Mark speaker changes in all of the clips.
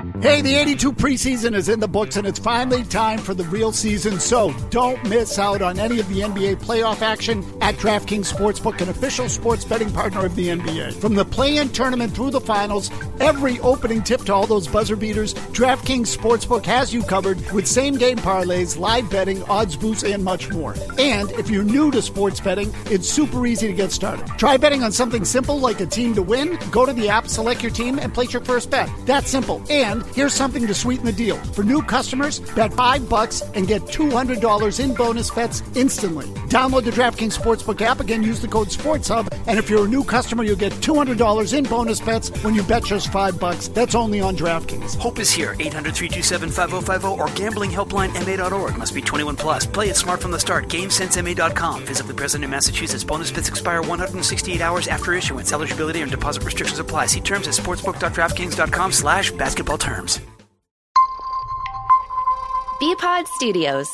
Speaker 1: Hey, the 82 preseason is in the books, and it's finally time for the real season, so don't miss out on any of the NBA playoff action at DraftKings Sportsbook, an official sports betting partner of the NBA. From the play-in tournament through the finals, every opening tip to all those buzzer beaters, DraftKings Sportsbook has you covered with same-game parlays, live betting, odds boosts, and much more. And if you're new to sports betting, it's super easy to get started. Try betting on something simple like a team to win. Go to the app, select your team, and place your first bet. That's simple. And here's something to sweeten the deal. For new customers, bet $5 and get $200 in bonus bets instantly. Download the DraftKings Sportsbook app. Again, use the code SportsHub. And if you're a new customer, you'll get $200 in bonus bets when you bet just $5. That's only on DraftKings.
Speaker 2: Hope is here. 800-327-5050 or gamblinghelplinema.org. Must be 21 plus. Play it smart from the start. GameSenseMA.com. Physically present in Massachusetts. Bonus bets expire 168 hours after issuance. Eligibility and deposit restrictions apply. See terms at sportsbook.draftkings.com/basketball terms.
Speaker 3: BPod Studios.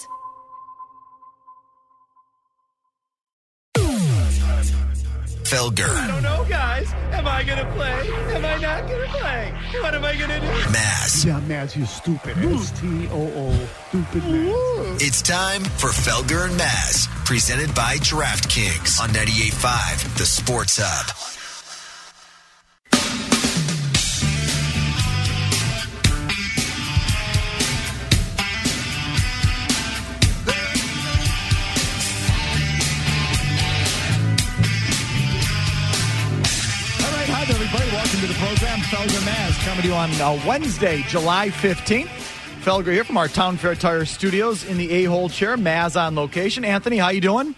Speaker 4: Felger.
Speaker 5: I don't know, guys. Am I going to play? Am I not going to play? What am I going to do?
Speaker 4: Maz.
Speaker 1: Yeah, Maz, you stupid. S-T-O-O. Stupid Maz.
Speaker 4: It's time for Felger and Maz, presented by DraftKings on 98.5, the Sports Hub.
Speaker 6: Everybody, welcome to the program. Felger Maz coming to you on Wednesday, July 15th. Felger here from our Town Fair Tire Studios in the A-hole chair. Maz on location. Anthony, how you doing?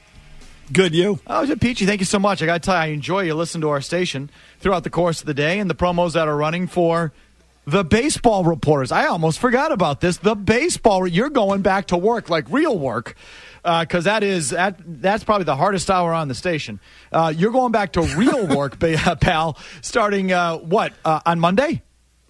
Speaker 1: Good, you?
Speaker 6: Oh, Peachy, thank you so much. I got to tell you, I enjoy you listening to our station throughout the course of the day and the promos that are running for the baseball reporters. I almost forgot about this. The baseball, you're going back to work, like real work. Because that's probably the hardest hour on the station. You're going back to real work, pal, starting, on Monday?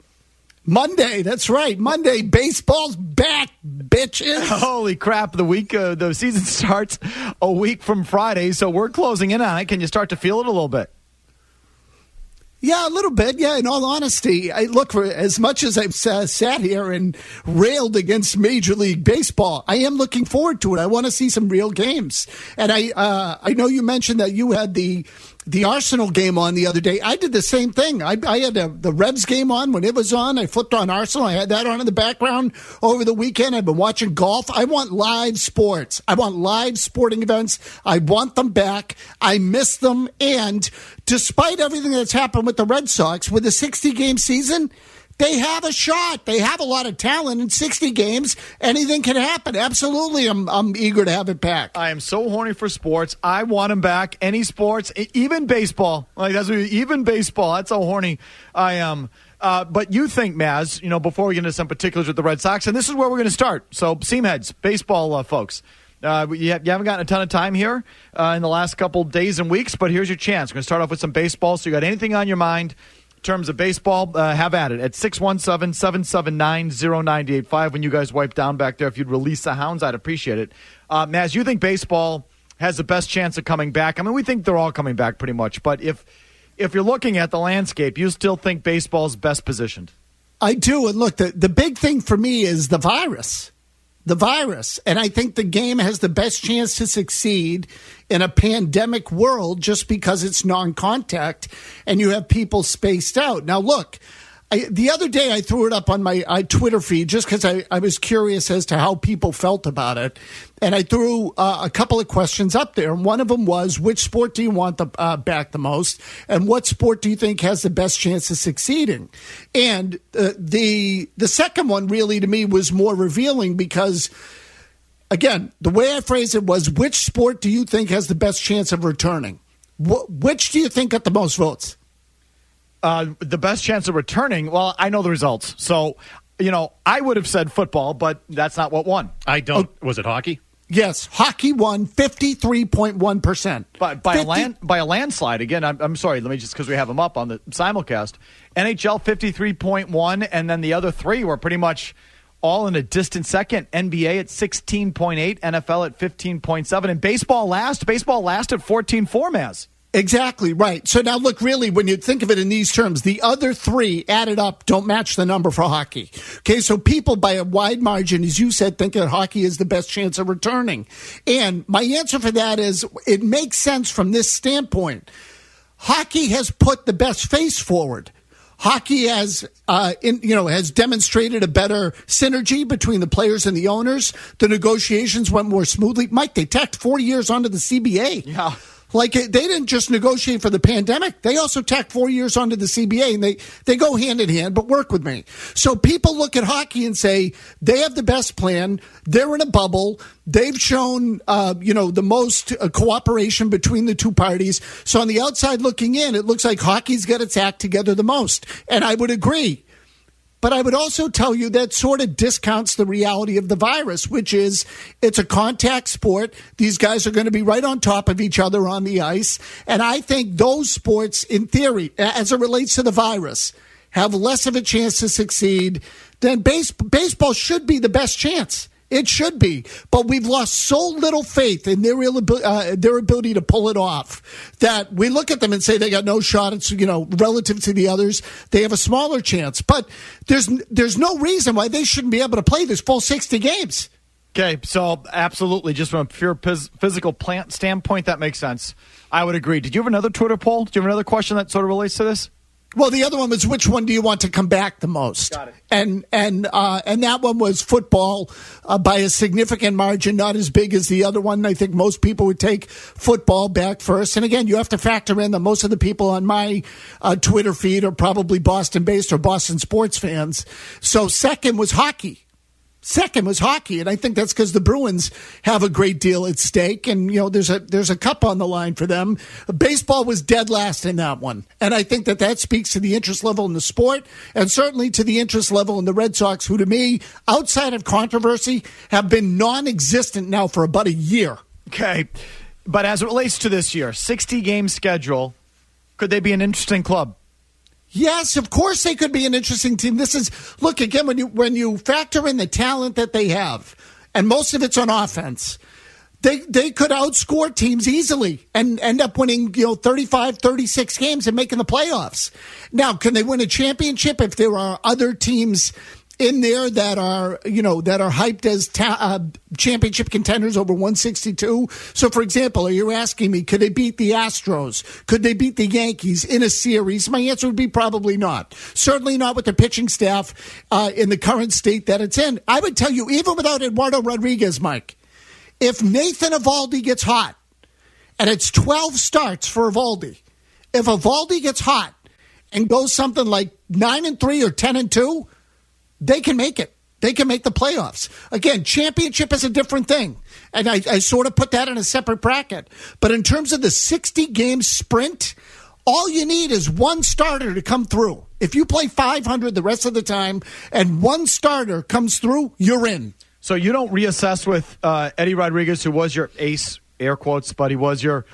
Speaker 1: Monday, that's right. Monday, baseball's back, bitches.
Speaker 6: Holy crap, the season starts a week from Friday, so we're closing in on it. Can you start to feel it a little bit?
Speaker 1: Yeah, a little bit. Yeah, in all honesty, look, for as much as I've sat here and railed against Major League Baseball, I am looking forward to it. I want to see some real games. And I know you mentioned that you had the Arsenal game on the other day. I did the same thing. I had the Revs game on when it was on. I flipped on Arsenal. I had that on in the background over the weekend. I've been watching golf. I want live sports. I want live sporting events. I want them back. I miss them. And despite everything that's happened with the Red Sox, with a 60-game season, they have a shot. They have a lot of talent. In 60 games, anything can happen. Absolutely, I'm eager to have it back.
Speaker 6: I am so horny for sports. I want them back. Any sports, even baseball. Even baseball. That's how horny I am. But you think, Maz, before we get into some particulars with the Red Sox, and this is where we're going to start. So, seamheads, baseball folks. You haven't gotten a ton of time here in the last couple days and weeks, but here's your chance. We're going to start off with some baseball. So you got anything on your mind in terms of baseball, have at it at 617-779-0985. When you guys wipe down back there, if you'd release the hounds, I'd appreciate it. Maz, you think baseball has the best chance of coming back? I mean, we think they're all coming back pretty much, but if you're looking at the landscape, you still think baseball's best positioned?
Speaker 1: I do, and look, the big thing for me is the virus. The virus. And I think the game has the best chance to succeed in a pandemic world just because it's non-contact and you have people spaced out. Now, look, the other day I threw it up on my Twitter feed just because I was curious as to how people felt about it. And I threw a couple of questions up there. And one of them was, which sport do you want back the most? And what sport do you think has the best chance of succeeding? And the second one really to me was more revealing because, again, the way I phrased it was, which sport do you think has the best chance of returning? Which do you think got the most votes?
Speaker 6: The best chance of returning, well, I know the results. So, I would have said football, but that's not what won.
Speaker 7: I don't. Was it hockey?
Speaker 1: Yes, hockey won 53.1%.
Speaker 6: By a landslide. Again, I'm sorry, let me just, because we have them up on the simulcast. NHL 53.1, and then the other three were pretty much all in a distant second. NBA at 16.8, NFL at 15.7, and baseball last at 14.4, Maz.
Speaker 1: Exactly right. So now look, really, when you think of it in these terms, the other three added up don't match the number for hockey. Okay, so people by a wide margin, as you said, think that hockey is the best chance of returning. And my answer for that is it makes sense from this standpoint. Hockey has put the best face forward. Hockey has demonstrated a better synergy between the players and the owners. The negotiations went more smoothly. Mike, they tacked 4 years onto the CBA.
Speaker 6: Yeah.
Speaker 1: Like, they didn't just negotiate for the pandemic. They also tacked 4 years onto the CBA, and they go hand in hand, but work with me. So people look at hockey and say they have the best plan. They're in a bubble. They've shown, the most cooperation between the two parties. So on the outside looking in, it looks like hockey's got its act together the most. And I would agree. But I would also tell you that sort of discounts the reality of the virus, which is it's a contact sport. These guys are going to be right on top of each other on the ice. And I think those sports, in theory, as it relates to the virus, have less of a chance to succeed than baseball should be the best chance. It should be, but we've lost so little faith in their ability to pull it off that we look at them and say they got no shot. It's, relative to the others, they have a smaller chance. But there's no reason why they shouldn't be able to play this full 60 games.
Speaker 6: Okay, so absolutely, just from a pure physical plant standpoint, that makes sense. I would agree. Did you have another Twitter poll? Do you have another question that sort of relates to this?
Speaker 1: Well, the other one was which one do you want to come back the most?
Speaker 6: Got it.
Speaker 1: And that one was football by a significant margin, not as big as the other one. I think most people would take football back first. And again, you have to factor in that most of the people on my Twitter feed are probably Boston-based or Boston sports fans. So second was hockey. And I think that's because the Bruins have a great deal at stake, and there's a cup on the line for them. Baseball was dead last in that one, and I think that speaks to the interest level in the sport, and certainly to the interest level in the Red Sox, who to me, outside of controversy, have been non-existent now for about a year.
Speaker 6: Okay, but as it relates to this year, 60-game schedule, could they be an interesting club?
Speaker 1: Yes, of course they could be an interesting team. Look, again, when you factor in the talent that they have, and most of it's on offense, they could outscore teams easily and end up winning 35, 36 games and making the playoffs. Now, can they win a championship if there are other teams in there that are hyped as championship contenders over 162. So, for example, are you asking me, could they beat the Astros? Could they beat the Yankees in a series? My answer would be probably not. Certainly not with the pitching staff in the current state that it's in. I would tell you, even without Eduardo Rodriguez, Mike, if Nathan Eovaldi gets hot, and it's 12 starts for Eovaldi, if Eovaldi gets hot and goes something like 9-3 or 10-2, they can make it. They can make the playoffs. Again, championship is a different thing. And I sort of put that in a separate bracket. But in terms of the 60-game sprint, all you need is one starter to come through. If you play 500 the rest of the time and one starter comes through, you're in.
Speaker 6: So you don't reassess with Eddie Rodriguez, who was your ace, air quotes, but he was your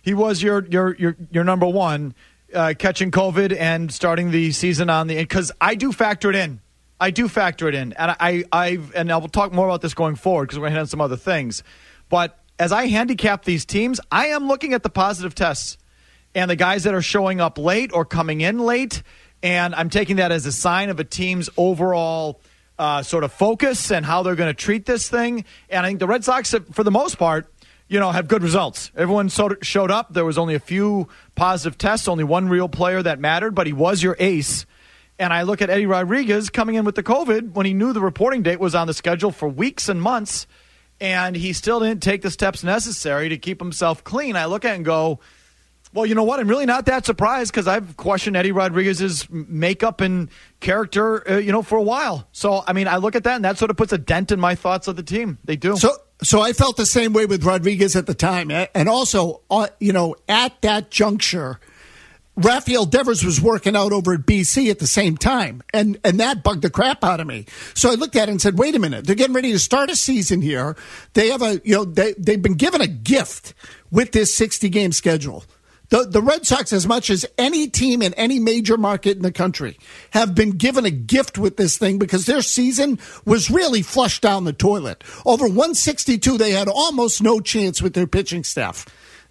Speaker 6: number one, catching COVID and starting the season on the – because I do factor it in. And and I will talk more about this going forward because we're going to hit on some other things. But as I handicap these teams, I am looking at the positive tests and the guys that are showing up late or coming in late, and I'm taking that as a sign of a team's overall sort of focus and how they're going to treat this thing. And I think the Red Sox, for the most part, have good results. Everyone showed up. There was only a few positive tests, only one real player that mattered, but he was your ace. And I look at Eddie Rodriguez coming in with the COVID when he knew the reporting date was on the schedule for weeks and months, and he still didn't take the steps necessary to keep himself clean. I look at it and go, well, you know what? I'm really not that surprised because I've questioned Eddie Rodriguez's makeup and character, for a while. So, I mean, I look at that, and that sort of puts a dent in my thoughts of the team. They do.
Speaker 1: So I felt the same way with Rodriguez at the time. And also, at that juncture, Rafael Devers was working out over at BC at the same time, and that bugged the crap out of me. So I looked at it and said, wait a minute, they're getting ready to start a season here. They have they've been given a gift with this 60-game schedule. The Red Sox, as much as any team in any major market in the country, have been given a gift with this thing because their season was really flushed down the toilet. Over 162, they had almost no chance with their pitching staff.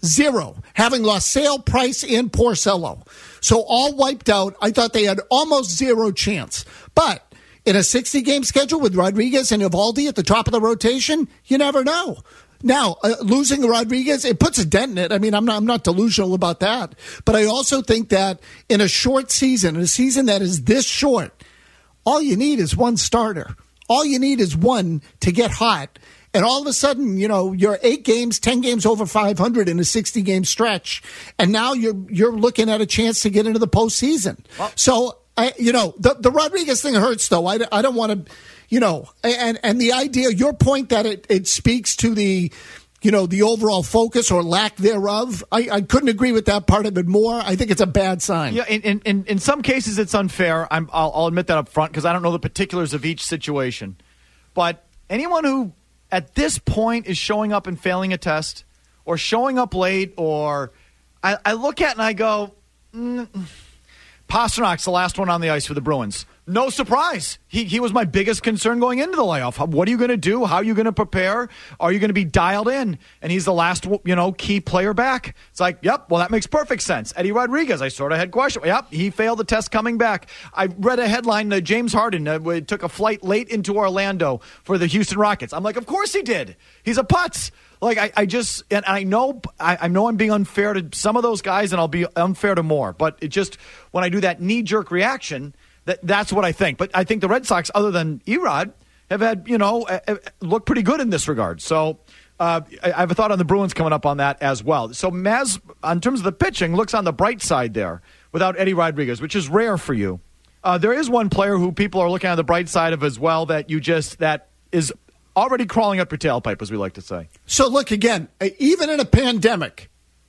Speaker 1: Zero. Having lost Sale, Price, and Porcello. So all wiped out. I thought they had almost zero chance. But in a 60-game schedule with Rodriguez and Eovaldi at the top of the rotation, you never know. Now, losing Rodriguez, it puts a dent in it. I mean, I'm not delusional about that. But I also think that in a short season, in a season that is this short, all you need is one starter. All you need is one to get hot. And all of a sudden, you're 8 games, 10 games over 500 in a 60-game stretch. And now you're looking at a chance to get into the postseason. Well, so, the Rodriguez thing hurts, though. I don't want to, and the idea, your point that it speaks to the overall focus or lack thereof, I couldn't agree with that part of it more. I think it's a bad sign.
Speaker 6: Yeah, in some cases it's unfair. I'll admit that up front because I don't know the particulars of each situation. But anyone who at this point is showing up and failing a test or showing up late, or I look at it and I go, Pasternak's the last one on the ice for the Bruins. No surprise. He was my biggest concern going into the layoff. What are you going to do? How are you going to prepare? Are you going to be dialed in? And he's the last, key player back. It's like, yep, well, that makes perfect sense. Eddie Rodriguez, I sort of had questions. Yep, he failed the test coming back. I read a headline, James Harden took a flight late into Orlando for the Houston Rockets. I'm like, of course he did. He's a putz. Like, I know I'm being unfair to some of those guys, and I'll be unfair to more. But it just, when I do that knee-jerk reaction, that's what I think. But I think the Red Sox, other than Erod, have had, look pretty good in this regard. So I have a thought on the Bruins coming up on that as well. So Maz, in terms of the pitching, looks on the bright side there without Eddie Rodriguez, which is rare for you. There is one player who people are looking on the bright side of as well that is already crawling up your tailpipe, as we like to say.
Speaker 1: So look, again, even in a pandemic,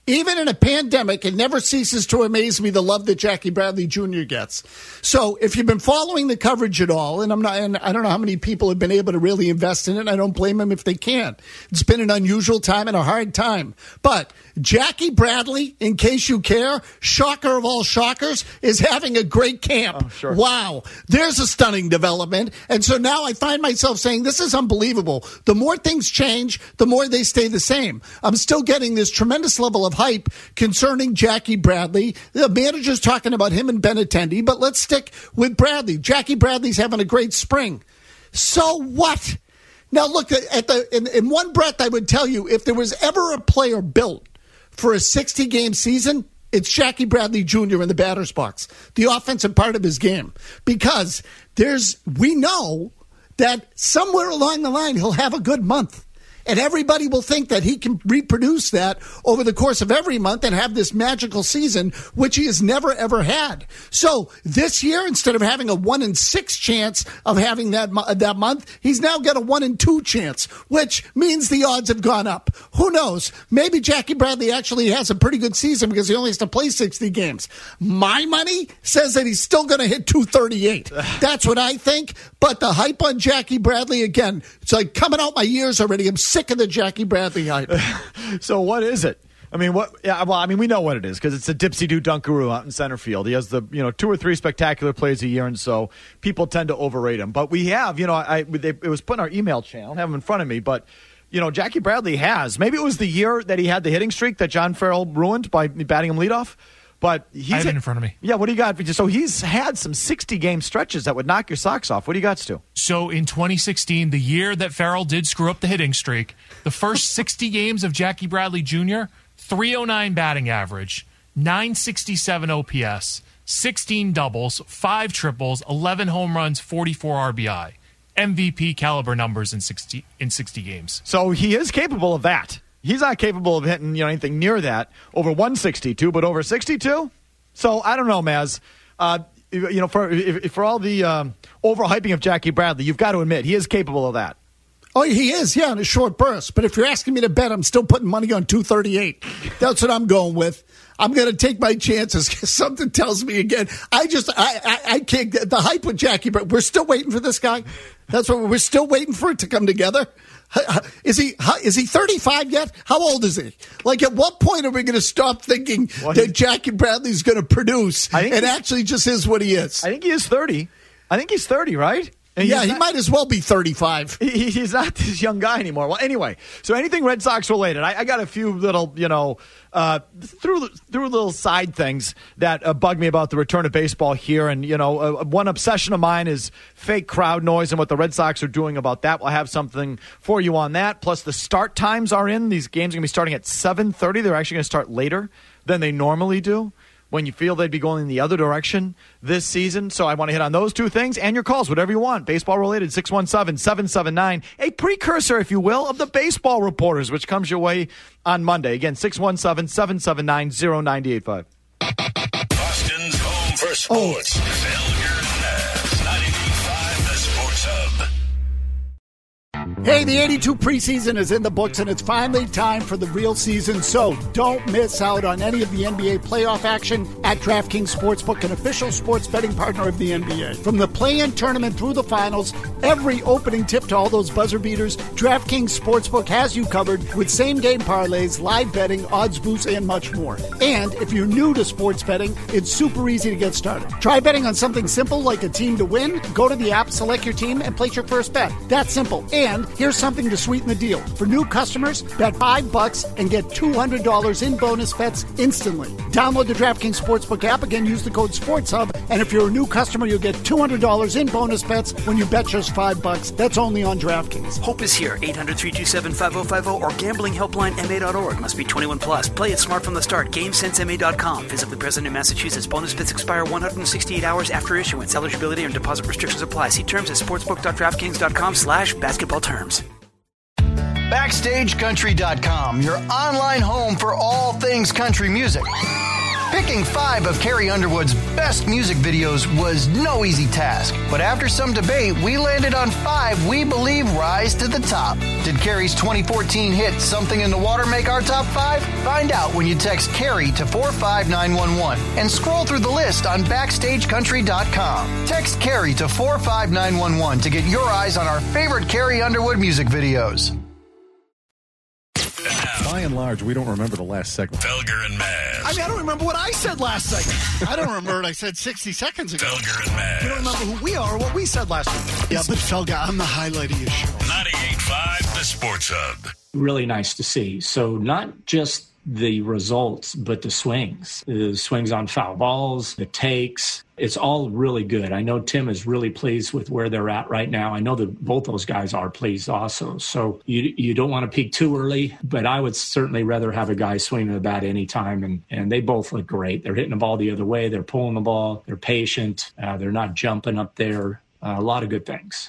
Speaker 1: it never ceases to amaze me the love that Jackie Bradley Jr. gets. So if you've been following the coverage at all, and I don't know how many people have been able to really invest in it, and I don't blame them if they can't. It's been an unusual time and a hard time. But Jackie Bradley, in case you care, shocker of all shockers, is having a great camp.
Speaker 6: Oh, sure.
Speaker 1: Wow. There's a stunning development. And so now I find myself saying, this is unbelievable. The more things change, the more they stay the same. I'm still getting this tremendous level of hype concerning Jackie Bradley. The manager's talking about him and Benintendi, but let's stick with Bradley. Jackie Bradley's having a great spring. So what? Now look, in one breath I would tell you, if there was ever a player built for a 60-game season, it's Jackie Bradley Jr. in the batter's box, the offensive part of his game. Because we know that somewhere along the line he'll have a good month. And everybody will think that he can reproduce that over the course of every month and have this magical season, which he has never, ever had. So this year, instead of having a 1 in 6 chance of having that month, he's now got a 1 in 2 chance, which means the odds have gone up. Who knows? Maybe Jackie Bradley actually has a pretty good season because he only has to play 60 games. My money says that he's still going to hit 238. That's what I think. But the hype on Jackie Bradley, again, it's like coming out my ears already. I'm sick of the Jackie Bradley hype.
Speaker 6: So what is it? I mean, what? Yeah, well, I mean, we know what it is because it's a dipsy-doo dunkaroo out in center field. He has the 2 or 3 spectacular plays a year, and so people tend to overrate him. But we have, it was put in our email channel. I don't have him in front of me, but Jackie Bradley has. Maybe it was the year that he had the hitting streak that John Farrell ruined by batting him leadoff. But I
Speaker 7: have it in front of me.
Speaker 6: Yeah, what do you got? So he's had some 60-game stretches that would knock your socks off. What do you got, Stu?
Speaker 7: So in 2016, the year that Farrell did screw up the hitting streak, the first 60 games of Jackie Bradley Jr., 309 batting average, 967 OPS, 16 doubles, 5 triples, 11 home runs, 44 RBI. MVP caliber numbers in 60 games.
Speaker 6: So he is capable of that. He's not capable of hitting anything near that over 162, but over 62. So I don't know, Maz. For all the overhyping of Jackie Bradley, you've got to admit he is capable of that.
Speaker 1: Oh, he is, yeah, in a short burst. But if you're asking me to bet, I'm still putting money on 238. That's what I'm going with. I'm going to take my chances because something tells me again. I can't get the hype with Jackie, but we're still waiting for this guy. That's what we're still waiting for it to come together. Is he 35 yet? How old is he? Like, at what point are we going to stop thinking that Jackie Bradley's going to produce and actually just is what he is?
Speaker 6: I think he is 30. I think he's 30, right? And
Speaker 1: yeah, he might as well be 35.
Speaker 6: He's not this young guy anymore. Well, anyway, so anything Red Sox related, I got a few little, through little side things that bug me about the return of baseball here. And, one obsession of mine is fake crowd noise and what the Red Sox are doing about that. We'll have something for you on that. Plus, the start times are in. These games are going to be starting at 7:30. They're actually going to start later than they normally do, when you feel they'd be going in the other direction this season. So I want to hit on those two things and your calls, whatever you want. Baseball-related, 617-779. A precursor, if you will, of the Baseball Reporters, which comes your way on Monday. Again, 617-779-0985.
Speaker 8: Boston's home for sports. Felger and Naz, 98.5 The Sports Hub.
Speaker 1: Hey, the 82 preseason is in the books, and it's finally time for the real season, so don't miss out on any of the NBA playoff action at DraftKings Sportsbook, an official sports betting partner of the NBA. From the play-in tournament through the finals, every opening tip to all those buzzer beaters, DraftKings Sportsbook has you covered with same-game parlays, live betting, odds boosts, and much more. And if you're new to sports betting, it's super easy to get started. Try betting on something simple like a team to win. Go to the app, select your team, and place your first bet. That's simple. And here's something to sweeten the deal. For new customers, bet $5 and get $200 in bonus bets instantly. Download the DraftKings Sportsbook app. Again, use the code SportsHub. And if you're a new customer, you'll get $200 in bonus bets when you bet just $5. That's only on DraftKings.
Speaker 2: Hope is here. 800-327-5050 or gamblinghelplinema.org. Must be 21 plus. Play it smart from the start. GameSenseMA.com. Physically present in Massachusetts. Bonus bets expire 168 hours after issuance. Eligibility and deposit restrictions apply. See terms at sportsbook.draftkings.com/basketball terms.
Speaker 9: BackstageCountry.com, your online home for all things country music. Picking 5 of Carrie Underwood's best music videos was no easy task, but after some debate, we landed on 5 we believe rise to the top. Did Carrie's 2014 hit Something in the Water make our top 5? Find out when you text Carrie to 45911 and scroll through the list on BackstageCountry.com. Text Carrie to 45911 to get your eyes on our favorite Carrie Underwood music videos.
Speaker 10: By and large, we don't remember the last segment.
Speaker 8: Felger and Maz.
Speaker 1: I don't remember what I said last segment. I don't remember what I said 60 seconds ago.
Speaker 8: Felger and Maz.
Speaker 6: You don't remember who we are or what we said last week.
Speaker 1: Yeah, but Felger, I'm the highlight of your show.
Speaker 8: 98.5 The Sports Hub.
Speaker 11: Really nice to see. So not just the results, but the swings on foul balls, the takes. It's all really good. I know Tim is really pleased with where they're at right now. I know that both those guys are pleased also. So you don't want to peak too early, but I would certainly rather have a guy swinging the bat anytime. And they both look great. They're hitting the ball the other way. They're pulling the ball. They're patient. They're not jumping up there. A lot of good things.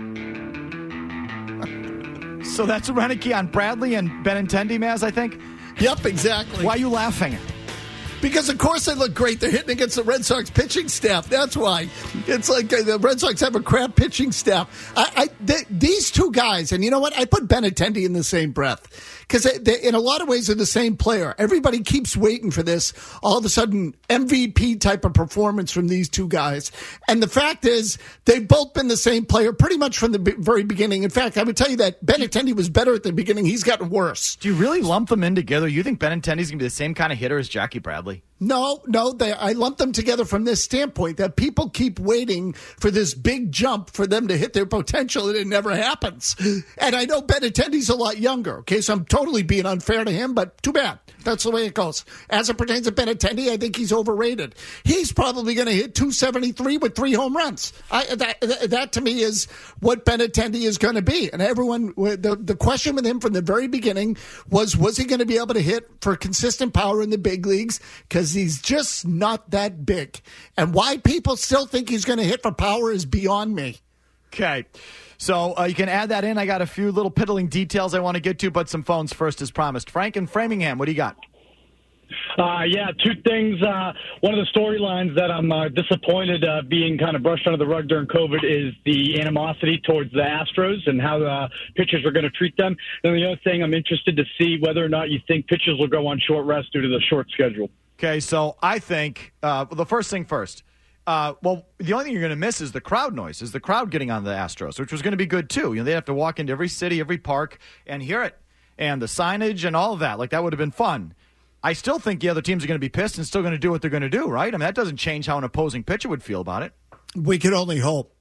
Speaker 6: So that's Renicky on Bradley and Benintendi, Maz, I think?
Speaker 1: Yep, exactly.
Speaker 6: Why are you laughing?
Speaker 1: Because, of course, they look great. They're hitting against the Red Sox pitching staff. That's why. It's like the Red Sox have a crap pitching staff. These two guys, and you know what? I put Benintendi in the same breath. Because in a lot of ways, they're the same player. Everybody keeps waiting for this, all of a sudden, MVP type of performance from these two guys. And the fact is, they've both been the same player pretty much from the very beginning. In fact, I would tell you that Benintendi was better at the beginning. He's gotten worse.
Speaker 6: Do you really lump them in together? You think Benintendi's going to be the same kind of hitter as Jackie Bradley?
Speaker 1: No, I lump them together from this standpoint that people keep waiting for this big jump for them to hit their potential, and it never happens. And I know Benintendi's a lot younger, okay, so I'm totally being unfair to him, but too bad. That's the way it goes. As it pertains to Benintendi, I think he's overrated. He's probably going to hit 273 with 3 home runs. That to me is what Benintendi is going to be. And everyone, the question with him from the very beginning was he going to be able to hit for consistent power in the big leagues? Because he's just not that big. And why people still think he's going to hit for power is beyond me.
Speaker 6: Okay. So you can add that in. I got a few little piddling details I want to get to, but some phones first as promised. Frank in Framingham, what do you got?
Speaker 12: Yeah, 2 things. One of the storylines that I'm disappointed being kind of brushed under the rug during COVID is the animosity towards the Astros and how the pitchers are going to treat them. And the other thing, I'm interested to see whether or not you think pitchers will go on short rest due to the short schedule.
Speaker 6: Okay, so I think the first thing first. The only thing you're going to miss is the crowd noise, is the crowd getting on the Astros, which was going to be good, too. You know, they have to walk into every city, every park, and hear it. And the signage and all of that. Like, that would have been fun. I still think the other teams are going to be pissed and still going to do what they're going to do, right? I mean, that doesn't change how an opposing pitcher would feel about it.
Speaker 1: We can only hope.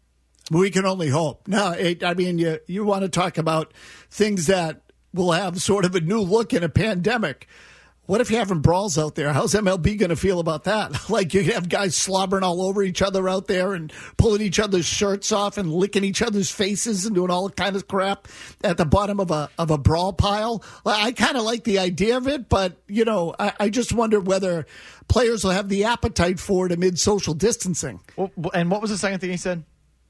Speaker 1: We can only hope. No, I mean, you want to talk about things that will have sort of a new look in a pandemic. What if you're having brawls out there? How's MLB going to feel about that? Like you have guys slobbering all over each other out there and pulling each other's shirts off and licking each other's faces and doing all kind of crap at the bottom of a brawl pile. I kind of like the idea of it, but, I just wonder whether players will have the appetite for it amid social distancing.
Speaker 6: Well, and what was the second thing he said?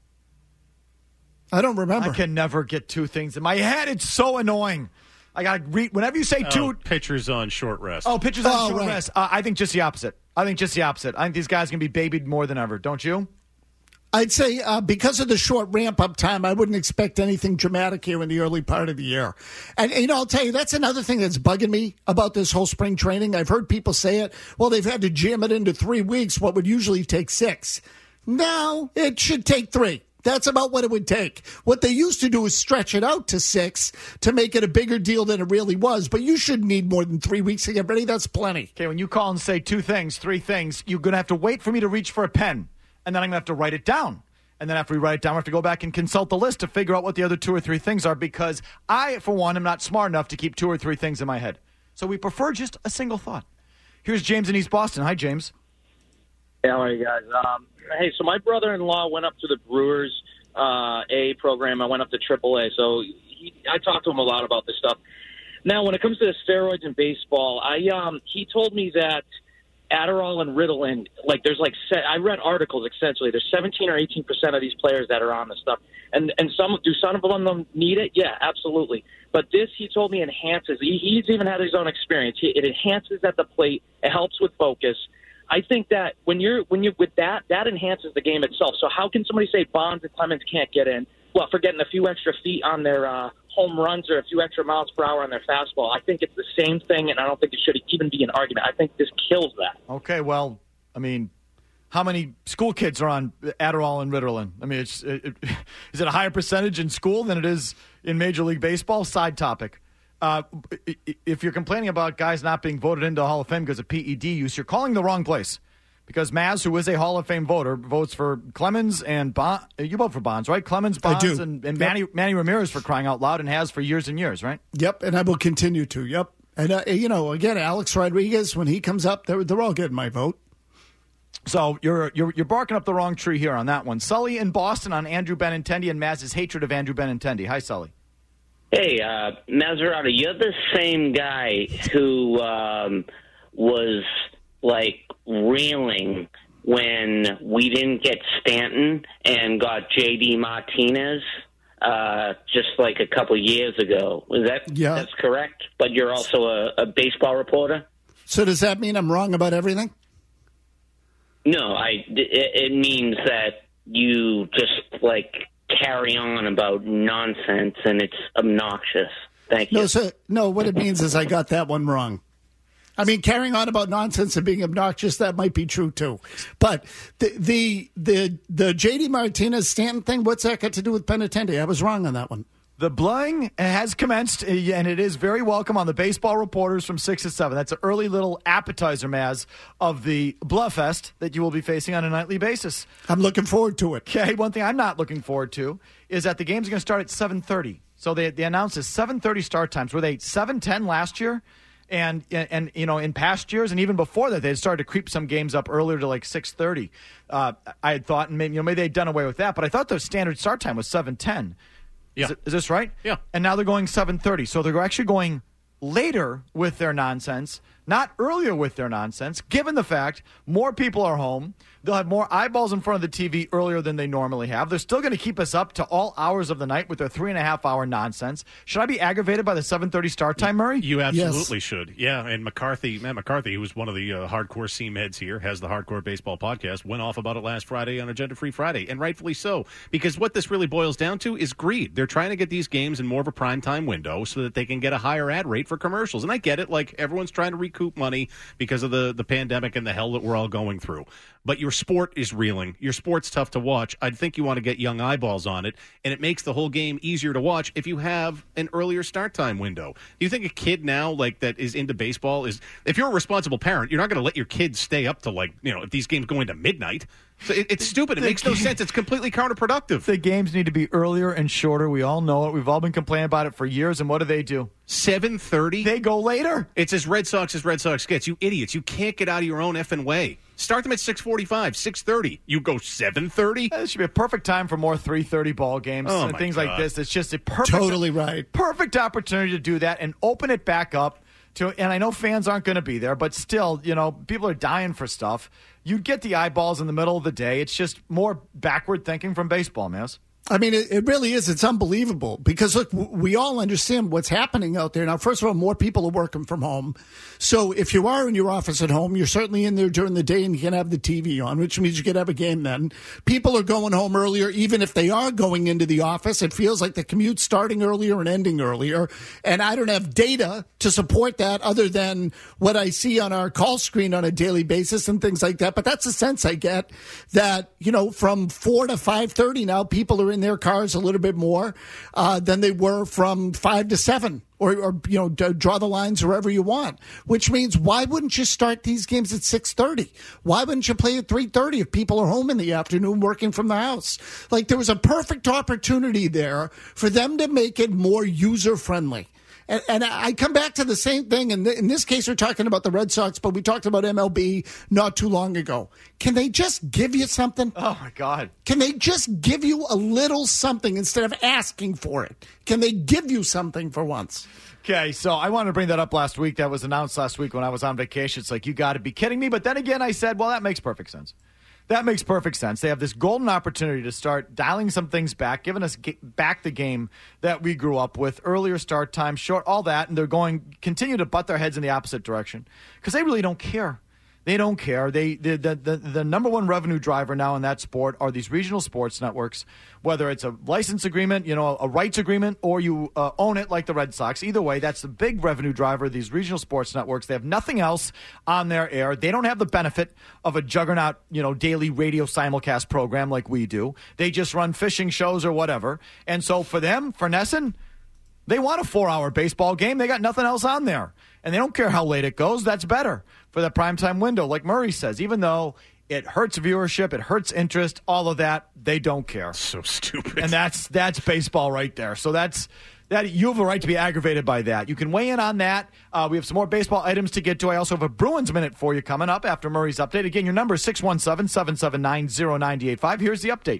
Speaker 1: I don't remember.
Speaker 6: I can never get two things in my head. It's so annoying. I got to read. Whenever you say two.
Speaker 10: Pitchers on short rest.
Speaker 6: Oh, pitchers on short rest. I think just the opposite. I think these guys can be babied more than ever. Don't you?
Speaker 1: I'd say because of the short ramp-up time, I wouldn't expect anything dramatic here in the early part of the year. And, I'll tell you, that's another thing that's bugging me about this whole spring training. I've heard people say it. Well, they've had to jam it into 3 weeks, what would usually take 6. No, it should take 3. That's about what it would take. What they used to do is stretch it out to 6 to make it a bigger deal than it really was. But you shouldn't need more than 3 weeks to get ready. That's plenty.
Speaker 6: Okay, when you call and say 2 things, 3 things, you're going to have to wait for me to reach for a pen. And then I'm going to have to write it down. And then after we write it down, we have to go back and consult the list to figure out what the other 2 or 3 things are because I, for one, am not smart enough to keep 2 or 3 things in my head. So we prefer just a single thought. Here's James in East Boston. Hi, James.
Speaker 13: Hey, how are you guys? Hey, so my brother-in-law went up to the Brewers A program. I went up to AAA, so I talked to him a lot about this stuff. Now, when it comes to the steroids in baseball, he told me that Adderall and Ritalin, I read articles essentially. There's 17 or 18% of these players that are on this stuff, and some of them need it. Yeah, absolutely. But this, he told me, enhances. He's even had his own experience. It enhances at the plate. It helps with focus. I think that when you're with that enhances the game itself. So how can somebody say Bonds and Clemens can't get in? Well, for getting a few extra feet on their home runs or a few extra miles per hour on their fastball. I think it's the same thing, and I don't think it should even be an argument. I think this kills that.
Speaker 6: Okay, well, I mean, how many school kids are on Adderall and Ritalin? I mean, is it a higher percentage in school than it is in Major League Baseball? Side topic. If you're complaining about guys not being voted into the Hall of Fame because of PED use, you're calling the wrong place. Because Maz, who is a Hall of Fame voter, votes for Clemens and Bonds. You vote for Bonds, right? Clemens, Bonds, and Manny Ramirez, for crying out loud, and has for years and years, right?
Speaker 1: Yep, and I will continue to. Yep. And, again, Alex Rodriguez, when he comes up, they're all getting my vote.
Speaker 6: So you're barking up the wrong tree here on that one. Sully in Boston on Andrew Benintendi and Maz's hatred of Andrew Benintendi. Hi, Sully.
Speaker 14: Hey, Maserati, you're the same guy who was, reeling when we didn't get Stanton and got J.D. Martinez just a couple years ago. That's correct? But you're also a baseball reporter?
Speaker 1: So does that mean I'm wrong about everything?
Speaker 14: No, it means that you just, carry on about nonsense, and it's obnoxious. Thank you.
Speaker 1: No, what it means is I got that one wrong. I mean, carrying on about nonsense and being obnoxious, that might be true, too. But the J.D. Martinez Stanton thing, what's that got to do with Benintendi? I was wrong on that one.
Speaker 6: The blowing has commenced, and it is very welcome on the baseball reporters from 6 to 7. That's an early little appetizer, Maz, of the Bluffest that you will be facing on a nightly basis.
Speaker 1: I'm looking forward to it.
Speaker 6: Okay, one thing I'm not looking forward to is that the game's going to start at 7:30. So they announced a 7:30 start times. Were they 7:10 last year? And in past years, and even before that, they had started to creep some games up earlier to 6:30. I had thought, and maybe they'd done away with that, but I thought the standard start time was 7:10.
Speaker 10: Yeah.
Speaker 6: Is this right?
Speaker 10: Yeah.
Speaker 6: And now they're going 7:30. So they're actually going later with their nonsense, not earlier with their nonsense, given the fact more people are home. They'll have more eyeballs in front of the TV earlier than they normally have. They're still going to keep us up to all hours of the night with their 3.5-hour nonsense. Should I be aggravated by the 7:30 start time, Murray?
Speaker 10: You absolutely should. Yeah, and Matt McCarthy, who was one of the hardcore seam heads here, has the Hardcore Baseball podcast, went off about it last Friday on Agenda Free Friday, and rightfully so, because what this really boils down to is greed. They're trying to get these games in more of a primetime window so that they can get a higher ad rate for commercials. And I get it, everyone's trying to recoup money because of the pandemic and the hell that we're all going through. But your sport is reeling. Your sport's tough to watch. I'd think you want to get young eyeballs on it, and it makes the whole game easier to watch if you have an earlier start time window. Do you think a kid now that is into baseball is, if you're a responsible parent, you're not going to let your kids stay up to if these games go into midnight. So it's stupid. It makes no sense. It's completely counterproductive.
Speaker 6: The games need to be earlier and shorter. We all know it. We've all been complaining about it for years. And what do?
Speaker 10: 7:30?
Speaker 6: They go later.
Speaker 10: It's as Red Sox gets. You idiots. You can't get out of your own effing way. Start them at 6:45, 6:30. You go 7:30?
Speaker 6: This should be a perfect time for more 3:30 ball games and things like this. It's just a perfect, perfect opportunity to do that and open it back up. And I know fans aren't going to be there, but still, people are dying for stuff. You get the eyeballs in the middle of the day. It's just more backward thinking from baseball, Maz.
Speaker 1: I mean, it really is. It's unbelievable because, look, we all understand what's happening out there. Now, first of all, more people are working from home. So if you are in your office at home, you're certainly in there during the day and you can have the TV on, which means you can have a game then. People are going home earlier, even if they are going into the office. It feels like the commute's starting earlier and ending earlier. And I don't have data to support that other than what I see on our call screen on a daily basis and things like that. But that's the sense I get that, from 4 to 5:30 now, people are in their cars a little bit more than they were from 5 to 7 or draw the lines wherever you want, which means why wouldn't you start these games at 6:30? Why wouldn't you play at 3:30 if people are home in the afternoon working from the house? Like, there was a perfect opportunity there for them to make it more user friendly. And I come back to the same thing. And in this case, we're talking about the Red Sox, but we talked about MLB not too long ago. Can they just give you something?
Speaker 6: Oh, my God.
Speaker 1: Can they just give you a little something instead of asking for it? Can they give you something for once?
Speaker 6: Okay, so I wanted to bring that up last week. That was announced last week when I was on vacation. It's like, you got to be kidding me. But then again, I said, well, that makes perfect sense. That makes perfect sense. They have this golden opportunity to start dialing some things back, giving us back the game that we grew up with, earlier start time, short, all that, and they're going continue to butt their heads in the opposite direction because they really don't care. They don't care. The number one revenue driver now in that sport are these regional sports networks, whether it's a license agreement, a rights agreement, or you own it like the Red Sox. Either way, that's the big revenue driver of these regional sports networks. They have nothing else on their air. They don't have the benefit of a juggernaut, daily radio simulcast program like we do. They just run fishing shows or whatever. And so for them, for NESN, they want a 4-hour baseball game. They got nothing else on there. And they don't care how late it goes. That's better for the primetime window. Like Murray says, even though it hurts viewership, it hurts interest, all of that, they don't care.
Speaker 10: So stupid.
Speaker 6: And that's baseball right there. So that you have a right to be aggravated by that. You can weigh in on that. We have some more baseball items to get to. I also have a Bruins Minute for you coming up after Murray's update. Again, your number is 617-779-0985. Here's the update.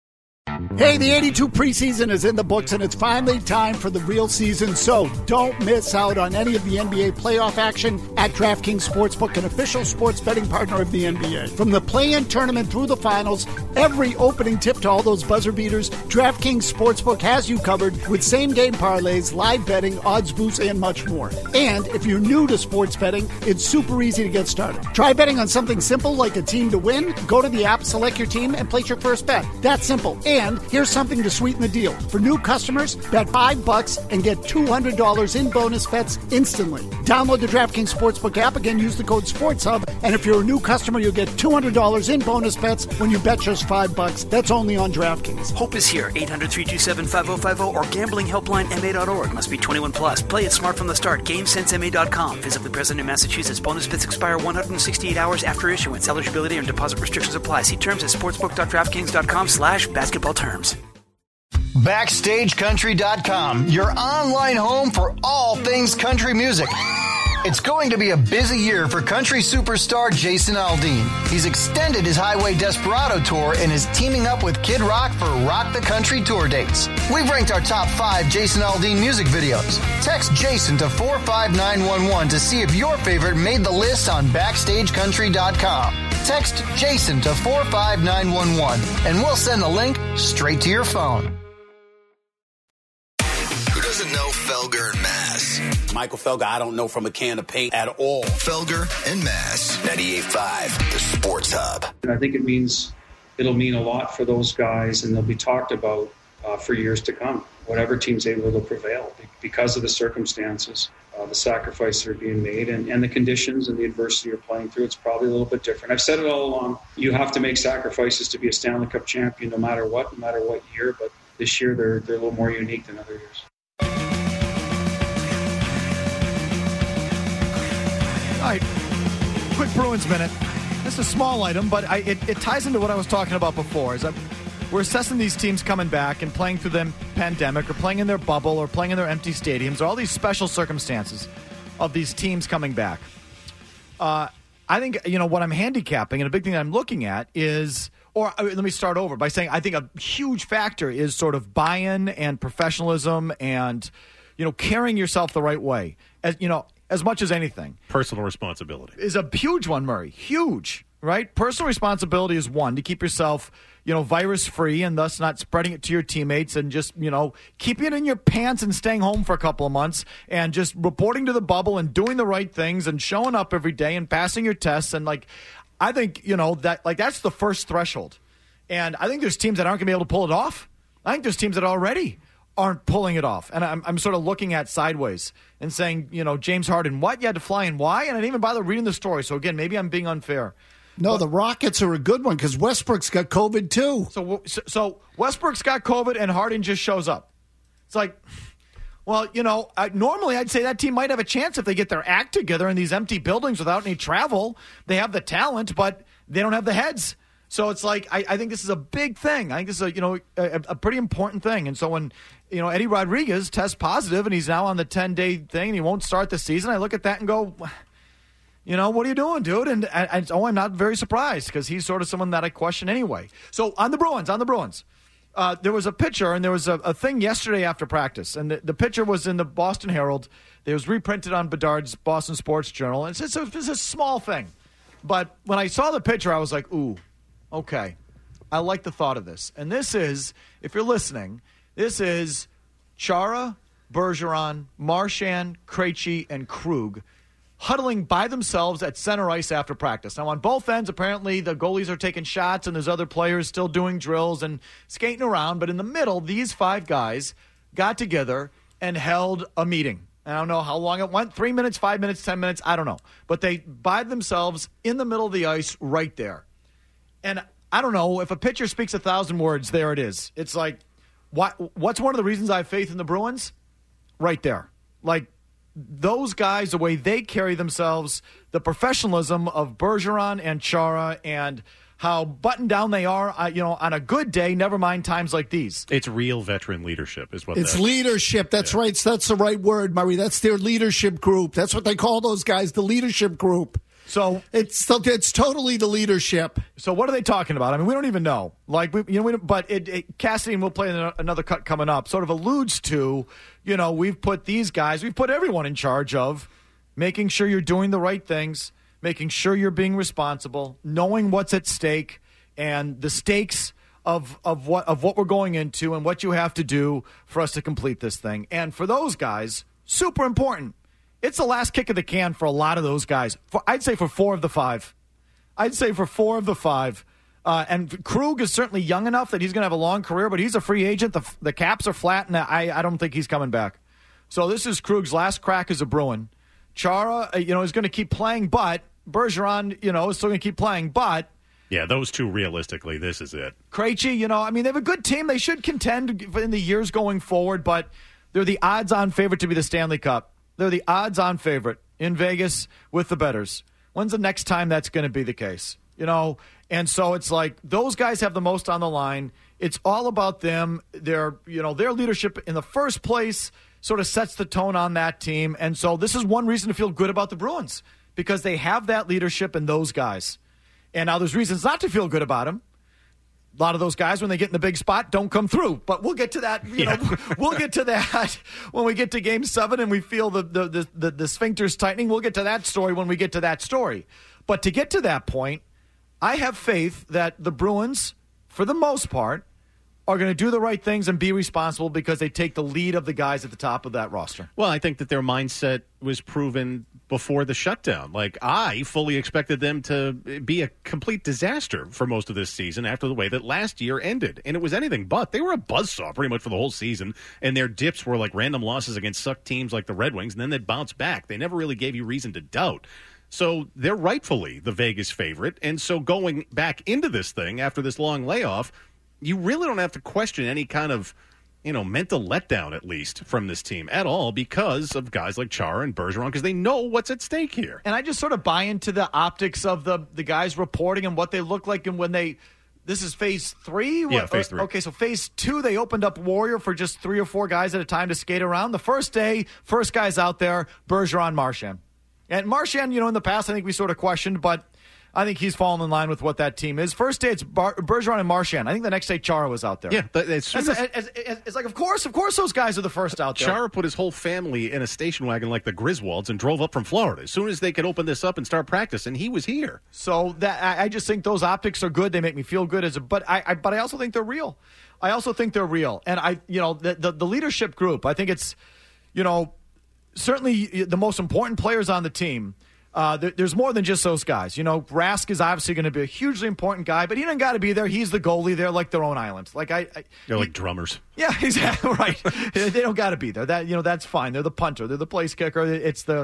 Speaker 1: Hey, the 82 preseason is in the books, and it's finally time for the real season, so don't miss out on any of the NBA playoff action at DraftKings Sportsbook, an official sports betting partner of the NBA. From the play-in tournament through the finals, every opening tip to all those buzzer beaters, DraftKings Sportsbook has you covered with same-game parlays, live betting, odds boosts, and much more. And if you're new to sports betting, it's super easy to get started. Try betting on something simple like a team to win. Go to the app, select your team, and place your first bet. That's simple. And here's something to sweeten the deal. For new customers, bet $5 and get $200 in bonus bets instantly. Download the DraftKings Sportsbook app. Again, use the code SportsHub. And if you're a new customer, you'll get $200 in bonus bets when you bet just $5. That's only on DraftKings.
Speaker 2: Hope is here. 800-327-5050 or gamblinghelplinema.org. Must be 21 plus. Play it smart from the start. GameSenseMA.com. Physically present in Massachusetts. Bonus bets expire 168 hours after issuance. Eligibility and deposit restrictions apply. See terms at sportsbook.draftkings.com/basketball terms.
Speaker 9: BackstageCountry.com, your online home for all things country music. It's going to be a busy year for country superstar Jason Aldean. He's extended his Highway Desperado tour and is teaming up with Kid Rock for Rock the Country tour dates. We've ranked our top 5 Jason Aldean music videos. Text Jason to 45911 to see if your favorite made the list on BackstageCountry.com. Text Jason to 45911 and we'll send the link straight to your phone.
Speaker 4: Who doesn't know Felger and Mass?
Speaker 15: Michael Felger, I don't know from a can of paint at all.
Speaker 4: Felger and Mass, 98.5, the Sports Hub.
Speaker 16: I think it'll mean a lot for those guys, and they'll be talked about for years to come. Whatever team's able to prevail because of the circumstances, the sacrifices that are being made, and the conditions and the adversity you're playing through. It's probably a little bit different. I've said it all along. You have to make sacrifices to be a Stanley Cup champion, no matter what year. But this year they're a little more unique than other years.
Speaker 6: All right, quick Bruins Minute. this is a small item, but it ties into what I was talking about before. We're assessing these teams coming back and playing through the pandemic or playing in their bubble or playing in their empty stadiums or all these special circumstances of these teams coming back. I think, what I'm handicapping and a big thing that I'm looking at is, or let me start over by saying I think a huge factor is sort of buy-in and professionalism and, carrying yourself the right way. As much as anything.
Speaker 10: Personal responsibility.
Speaker 6: Is a huge one, Murray. Huge, right? Personal responsibility is one, to keep yourself, virus-free and thus not spreading it to your teammates and just, keeping it in your pants and staying home for a couple of months and just reporting to the bubble and doing the right things and showing up every day and passing your tests. And, I think, that's the first threshold. And I think there's teams that aren't going to be able to pull it off. I think there's teams that already aren't pulling it off. And I'm sort of looking at sideways and saying, James Harden, what? You had to fly and why? And I didn't even bother reading the story. So, again, maybe I'm being unfair.
Speaker 1: No, the Rockets are a good one because Westbrook's got COVID, too.
Speaker 6: So Westbrook's got COVID and Harden just shows up. It's like, well, normally I'd say that team might have a chance if they get their act together in these empty buildings without any travel. They have the talent, but they don't have the heads. So it's like, I think this is a big thing. I think this is a pretty important thing. And so when, Eddie Rodriguez tests positive and he's now on the 10-day thing and he won't start the season, I look at that and go, what are you doing, dude? And I'm not very surprised because he's sort of someone that I question anyway. So on the Bruins, there was a picture and there was a thing yesterday after practice. And the picture was in the Boston Herald. It was reprinted on Bedard's Boston Sports Journal. And it's a small thing. But when I saw the picture, I was like, ooh. Okay, I like the thought of this. And this is, if you're listening, this is Chara, Bergeron, Marchand, Krejci, and Krug huddling by themselves at center ice after practice. Now, on both ends, apparently, the goalies are taking shots and there's other players still doing drills and skating around. But in the middle, these five guys got together and held a meeting. I don't know how long it went, 3 minutes, 5 minutes, 10 minutes, I don't know. But they by themselves in the middle of the ice right there. And I don't know, if a pitcher speaks 1,000 words, there it is. It's like, what's one of the reasons I have faith in the Bruins? Right there. Like, those guys, the way they carry themselves, the professionalism of Bergeron and Chara, and how buttoned down they are, on a good day, never mind times like these.
Speaker 10: It's real veteran leadership is what
Speaker 1: it's leadership. That's right. That's the right word, Murray. That's their leadership group. That's what they call those guys, the leadership group.
Speaker 6: So
Speaker 1: it's totally the leadership.
Speaker 6: So what are they talking about? I mean, we don't even know. But Cassidy, and we'll play another cut coming up, sort of alludes to, we've put everyone in charge of making sure you're doing the right things, making sure you're being responsible, knowing what's at stake, and the stakes of what we're going into and what you have to do for us to complete this thing. And for those guys, super important. It's the last kick of the can for a lot of those guys. I'd say for 4 of the 5. And Krug is certainly young enough that he's going to have a long career, but he's a free agent. The caps are flat, and I don't think he's coming back. So this is Krug's last crack as a Bruin. Chara, is going to keep playing, but Bergeron, is still going to keep playing, but...
Speaker 10: Yeah, those two, realistically, this is it.
Speaker 6: Krejci, they have a good team. They should contend in the years going forward, but they're the odds-on favorite to be the Stanley Cup. They're the odds-on favorite in Vegas with the bettors. When's the next time that's going to be the case? And so it's like those guys have the most on the line. It's all about them. Their leadership in the first place sort of sets the tone on that team. And so this is one reason to feel good about the Bruins because they have that leadership in those guys. And now there's reasons not to feel good about them. A lot of those guys, when they get in the big spot, don't come through. But we'll get to that. We'll get to that when we get to Game 7 and we feel the sphincters tightening. We'll get to that story when we get to that story. But to get to that point, I have faith that the Bruins, for the most part, are going to do the right things and be responsible because they take the lead of the guys at the top of that roster.
Speaker 10: Well, I think that their mindset was proven before the shutdown. Like, I fully expected them to be a complete disaster for most of this season after the way that last year ended. And it was anything but. They were a buzzsaw pretty much for the whole season, and their dips were like random losses against suck teams like the Red Wings, and then they'd bounce back. They never really gave you reason to doubt. So they're rightfully the Vegas favorite. And so going back into this thing after this long layoff, you really don't have to question any kind of mental letdown, at least, from this team at all because of guys like Chara and Bergeron, because they know what's at stake here.
Speaker 6: And I just sort of buy into the optics of the guys reporting and what they look like, and when they – this is phase 3?
Speaker 10: Yeah, phase 3.
Speaker 6: Okay, so phase 2, they opened up Warrior for just 3 or 4 guys at a time to skate around. The first day, first guys out there, Bergeron, Marchand. And Marchand, in the past, I think we sort of questioned, but – I think he's fallen in line with what that team is. First day, it's Bergeron and Marchand. I think the next day, Chara was out there.
Speaker 10: Yeah, it's
Speaker 6: like, of course those guys are the first out there.
Speaker 10: Chara put his whole family in a station wagon like the Griswolds and drove up from Florida. As soon as they could open this up and start practicing, he was here.
Speaker 6: So I just think those optics are good. They make me feel good. But I also think they're real. And the leadership group, I think it's, certainly the most important players on the team. There's more than just those guys. Rask is obviously going to be a hugely important guy, but he doesn't got to be there. He's the goalie. They're like their own island.
Speaker 10: They're like drummers.
Speaker 6: Yeah, exactly right. They don't got to be there. That's fine. They're the punter. They're the place kicker. It's the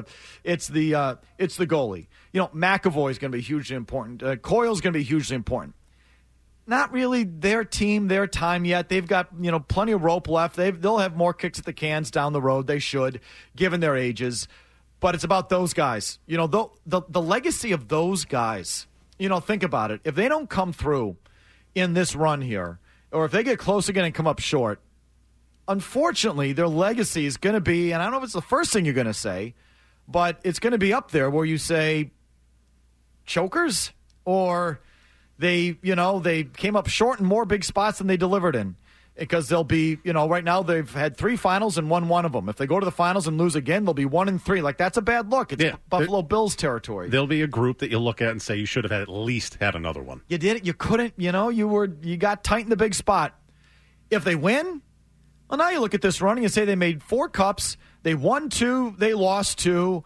Speaker 6: goalie. McAvoy is going to be hugely important. Coyle's going to be hugely important. Not really their team, their time yet. They've got plenty of rope left. They'll have more kicks at the cans down the road. They should, given their ages. But it's about those guys. The legacy of those guys, think about it. If they don't come through in this run here, or if they get close again and come up short, unfortunately, their legacy is going to be, and I don't know if it's the first thing you're going to say, but it's going to be up there where you say chokers, or they came up short in more big spots than they delivered in. Because they'll be, right now they've had 3 finals and won one of them. If they go to the finals and lose again, they'll be 1-3. Like, that's a bad look. It's Buffalo Bills territory.
Speaker 10: There'll be a group that you look at and say you should have at least had another one.
Speaker 6: You did it. You couldn't. You got tight in the big spot. If they win, well, now you look at this running and say they made 4 cups. They won 2. They lost 2.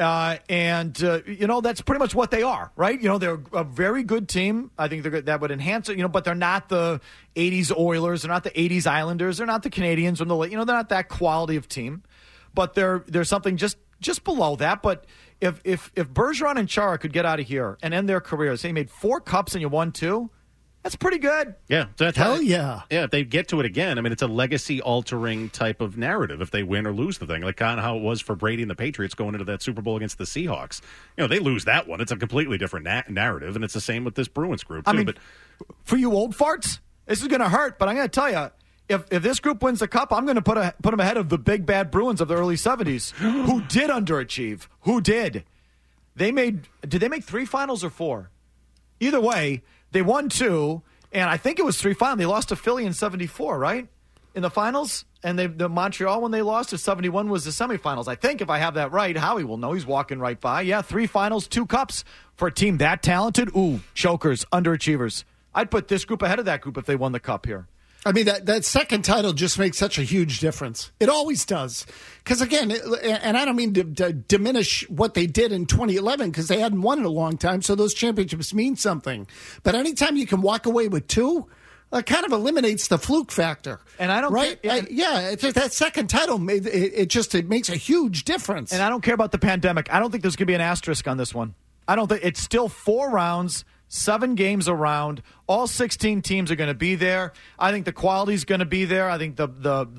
Speaker 6: That's pretty much what they are, right? They're a very good team. I think that would enhance it, but they're not the 80s Oilers. They're not the 80s Islanders. They're not the Canadians. They're not that quality of team. But they're something just below that. But if Bergeron and Chara could get out of here and end their careers, they made 4 cups and you won 2, that's pretty good.
Speaker 10: Yeah.
Speaker 1: Hell yeah.
Speaker 10: Yeah, if they get to it again, it's a legacy-altering type of narrative if they win or lose the thing. Like kind of how it was for Brady and the Patriots going into that Super Bowl against the Seahawks. They lose that one. It's a completely different narrative, and it's the same with this Bruins group, too. But
Speaker 6: for you old farts, this is going to hurt, but I'm going to tell you, if this group wins the cup, I'm going to put them ahead of the big bad Bruins of the early 70s, who did underachieve. Who did? Did they make 3 finals or 4? Either way, they won 2, and I think it was 3 finals. They lost to Philly in 74, right? In the finals? And the Montreal, when they lost to 71, was the semifinals. I think, if I have that right, Howie will know. He's walking right by. Yeah, 3 finals, 2 cups for a team that talented. Ooh, chokers, underachievers. I'd put this group ahead of that group if they won the cup here.
Speaker 1: That second title just makes such a huge difference. It always does. Because, again, and I don't mean to diminish what they did in 2011 because they hadn't won in a long time, so those championships mean something. But anytime you can walk away with 2, it kind of eliminates the fluke factor.
Speaker 6: And I don't
Speaker 1: right?
Speaker 6: care.
Speaker 1: That second title, it makes a huge difference.
Speaker 6: And I don't care about the pandemic. I don't think there's going to be an asterisk on this one. I don't think it's still 4 rounds. 7 games around. All 16 teams are going to be there. I think the quality is going to be there. I think I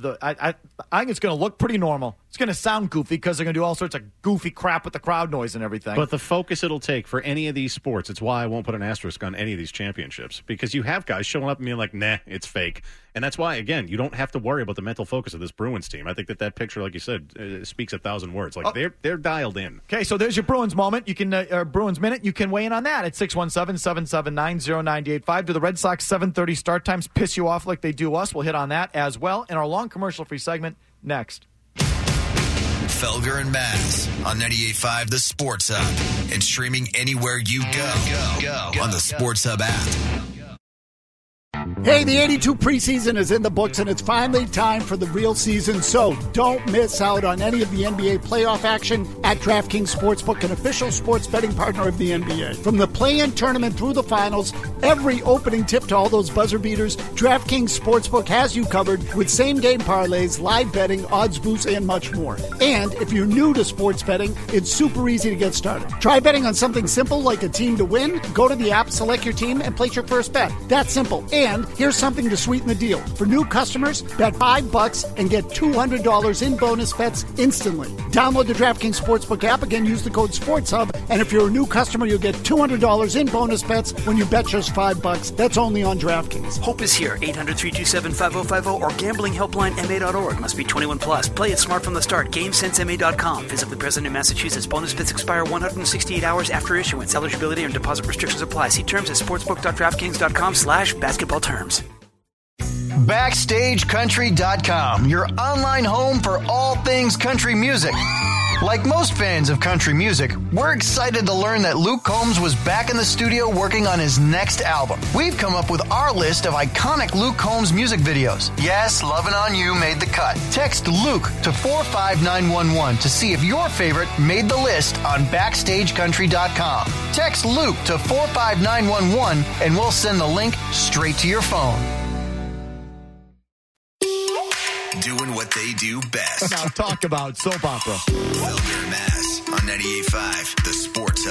Speaker 6: think it's going to look pretty normal. It's going to sound goofy because they're going to do all sorts of goofy crap with the crowd noise and everything.
Speaker 10: But the focus it'll take for any of these sports, it's why I won't put an asterisk on any of these championships, because you have guys showing up and being like, nah, it's fake. And that's why, again, you don't have to worry about the mental focus of this Bruins team. I think that picture, like you said, speaks 1,000 words. Like, they're dialed in.
Speaker 6: Okay, so there's your Bruins moment. You can Bruins Minute. You can weigh in on that at 617-779-0985. Do the Red Sox 7:30 start times piss you off like they do us? We'll hit on that as well in our long commercial-free segment next.
Speaker 4: Felger and Mazz on 98.5 The Sports Hub and streaming anywhere you go on the Sports Hub app.
Speaker 1: Hey, the 82 preseason is in the books, and it's finally time for the real season, so don't miss out on any of the NBA playoff action at DraftKings Sportsbook, an official sports betting partner of the NBA. From the play-in tournament through the finals, every opening tip to all those buzzer beaters, DraftKings Sportsbook has you covered with same-game parlays, live betting, odds boosts, and much more. And if you're new to sports betting, it's super easy to get started. Try betting on something simple like a team to win. Go to the app, select your team, and place your first bet. That's simple. And here's something to sweeten the deal. For new customers, bet $5 and get $200 in bonus bets instantly. Download the DraftKings Sportsbook app. Again, use the code SportsHub. And if you're a new customer, you'll get $200 in bonus bets when you bet just $5. That's only on DraftKings.
Speaker 2: Hope is here. 800-327-5050 or gamblinghelplinema.org. Must be 21 plus. Play it smart from the start. GameSenseMA.com. Visit the President of Massachusetts. Bonus bets expire 168 hours after issuance. Eligibility and deposit restrictions apply. See terms at sportsbook.draftkings.com/basketball terms.
Speaker 9: BackstageCountry.com, your online home for all things country music. Like most fans of country music, we're excited to learn that Luke Combs was back in the studio working on his next album. We've come up with our list of iconic Luke Combs music videos. Yes, Lovin' On You made the cut. Text Luke to 45911 to see if your favorite made the list on BackstageCountry.com. Text Luke to 45911 and we'll send the link straight to your phone.
Speaker 4: Doing what they do best.
Speaker 6: Now talk about soap opera.
Speaker 4: Felger and Mass on 98.5, the Sports